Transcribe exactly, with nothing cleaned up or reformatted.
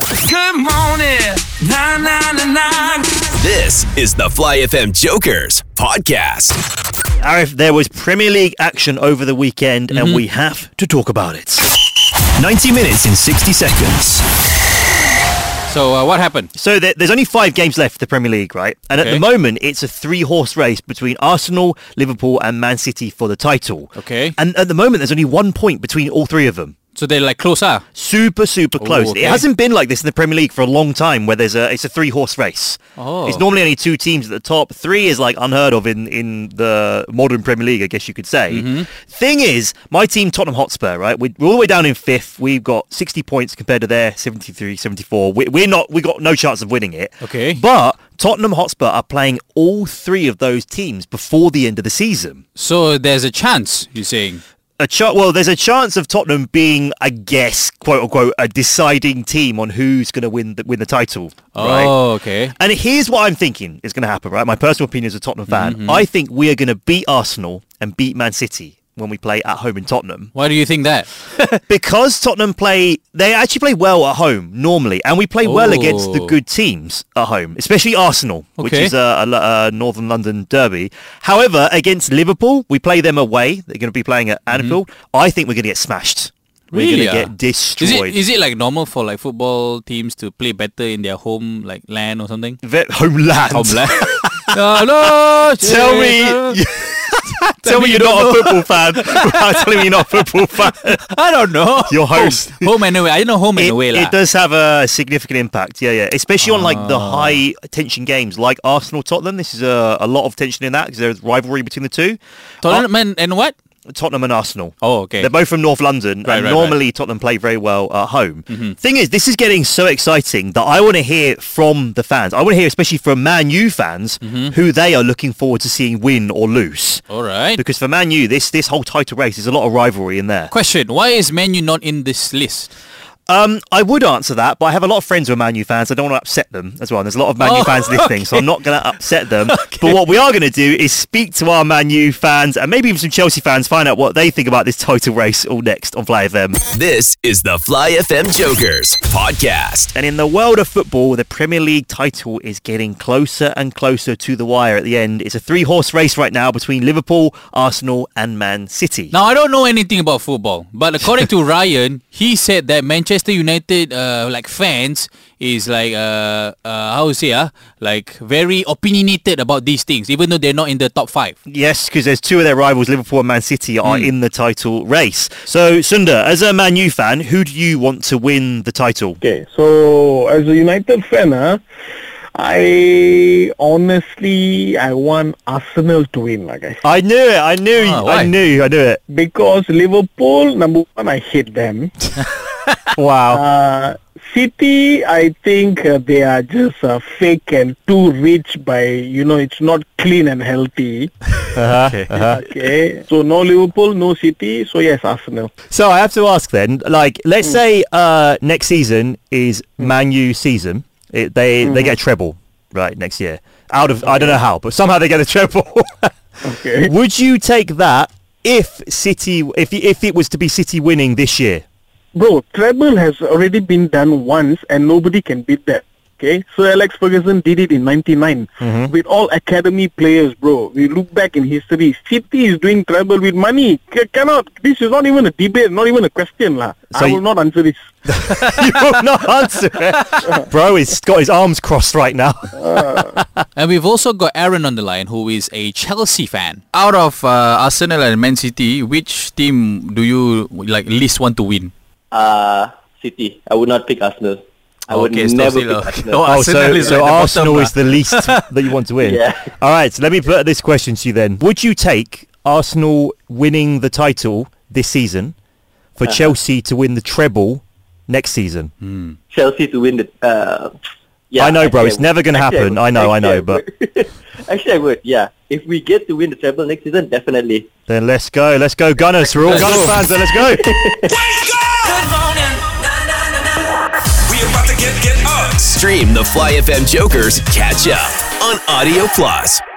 Good morning. Nah, nah, nah, nah. This is the Fly F M Jokers podcast. Arif, there was Premier League action over the weekend mm-hmm. and we have to talk about it. ninety minutes in sixty seconds. So uh, what happened? So there, there's only five games left for the Premier League, right? And okay. at the moment, it's a three-horse race between Arsenal, Liverpool and Man City for the title. Okay. And at the moment, there's only one point between all three of them. So they're like close, ah? Super, super close. Ooh, okay. It hasn't been like this in the Premier League for a long time where there's a it's a three-horse race. Oh. It's normally only two teams at the top. Three is like unheard of in, in the modern Premier League, I guess you could say. Mm-hmm. Thing is, my team, Tottenham Hotspur, right? We're all the way down in fifth. We've got sixty points compared to their seventy-three, seventy-four. We, we're not, we got no chance of winning it. Okay. But Tottenham Hotspur are playing all three of those teams before the end of the season. So there's a chance, you're saying? A ch- well, there's a chance of Tottenham being, I guess, quote unquote, a deciding team on who's going to win the, win the title. Right? Oh, okay. And here's what I'm thinking is going to happen, right? My personal opinion as a Tottenham fan. Mm-hmm. I think we are going to beat Arsenal and beat Man City when we play at home in Tottenham. Why do you think that? Because Tottenham play, they actually play well at home normally, and we play oh. well against the good teams at home, especially Arsenal, okay. which is a, a, a Northern London derby. However, against Liverpool, we play them away. They're going to be playing at Anfield. Mm-hmm. I think we're going to get smashed. We're really? going to get destroyed. Is it, is it like normal for like football teams to play better in their home like land or something? Ve- homeland. Homeland. no, no, Tell me... Tell me you're not a football fan without telling me you're not a football fan. I don't know. Your host. Home, home and away. I know home and it, away. It la. does have a significant impact. Yeah, yeah. Especially on like the high tension games like Arsenal-Tottenham. This is a, a lot of tension in that because there's rivalry between the two. Tottenham uh, and, and what? Tottenham and Arsenal. Oh, okay. They're both from North London, right, and right, normally right. Tottenham play very well at home. Mm-hmm. Thing is, this is getting so exciting that I want to hear from the fans. I want to hear, especially from Man U fans, mm-hmm. who they are looking forward to seeing win or lose. All right. Because for Man U, this this whole title race, there's a lot of rivalry in there. Question: why is Man U not in this list? Um, I would answer that, but I have a lot of friends who are Man U fans. I don't want to upset them as well. And there's a lot of Man U oh, fans listening, okay. so I'm not going to upset them. Okay. But what we are going to do is speak to our Man U fans and maybe even some Chelsea fans, find out what they think about this title race all next on Fly F M. This is the Fly F M Jokers podcast. And in the world of football, the Premier League title is getting closer and closer to the wire at the end. It's a three-horse race right now between Liverpool, Arsenal and Man City. Now, I don't know anything about football, but according to Ryan, he said that Manchester United Uh, like fans is like uh, uh how to say ah uh, like very opinionated about these things, even though they're not in the top five. Yes, because there's two of their rivals, Liverpool and Man City, are mm. in the title race. So, Sundar, as a Man U fan, who do you want to win the title? Okay, so as a United fan, huh, I honestly I want Arsenal to win, like I said. I knew it. I knew. Oh, I knew. I knew it. Because Liverpool, number one, I hate them. Wow. Uh, City, I think uh, they are just uh, fake and too rich by, you know, it's not clean and healthy. Uh-huh, okay. Uh-huh. Okay. So no Liverpool, no City. So yes, Arsenal. So I have to ask then, like, let's mm. say uh, next season is mm. Man U season. It, they mm. they get a treble, right, next year. Out of, okay. I don't know how, but somehow they get a treble. Okay. Would you take that if City, if if it was to be City winning this year? Bro, treble has already been done once and nobody can beat that. Okay, Sir Alex Ferguson did it in ninety-nine mm-hmm. with all academy players, bro. We look back in history. City is doing treble with money. C- cannot. This is not even a debate, not even a question, lah. So I will not answer this. You will not answer it, bro. He's got his arms crossed right now. uh. And we've also got Aaron on the line, who is a Chelsea fan. Out of uh, Arsenal and Man City, which team do you like least want to win? Uh, City. I would not pick Arsenal. I would okay, never still, pick still, Arsenal. Oh, Arsenal so, is so like Arsenal bottom, is the least that you want to win. Yeah. All right, so let me put this question to you then. Would you take Arsenal winning the title this season for uh-huh. Chelsea to win the treble next season? Mm. Chelsea to win the... Uh, yeah, I know, bro. I It's never going to happen. I, I know, actually, I know, but... Actually, I would, yeah. If we get to win the treble next season, definitely. Then let's go. Let's go, Gunners. We're all Gunners fans, then let's go. Good morning. Nah, nah, nah, nah. We about to get, get up. Stream the Fly F M Jokers catch up on Audio Plus.